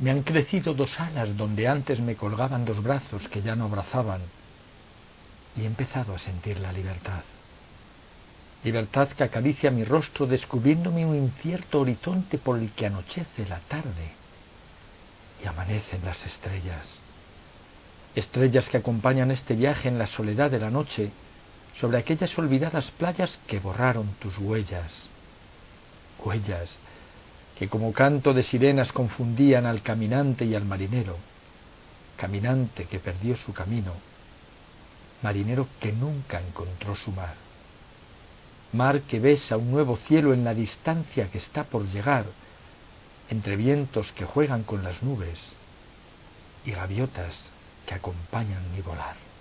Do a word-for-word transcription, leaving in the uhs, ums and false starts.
Me han crecido dos alas donde antes me colgaban dos brazos que ya no abrazaban, y he empezado a sentir la libertad. Libertad que acaricia mi rostro descubriéndome un incierto horizonte por el que anochece la tarde y amanecen las estrellas. Estrellas que acompañan este viaje en la soledad de la noche sobre aquellas olvidadas playas que borraron tus huellas. Huellas que como canto de sirenas confundían al caminante y al marinero. Caminante que perdió su camino, marinero que nunca encontró su mar. Mar que besa un nuevo cielo en la distancia que está por llegar, entre vientos que juegan con las nubes y gaviotas que acompañan mi volar.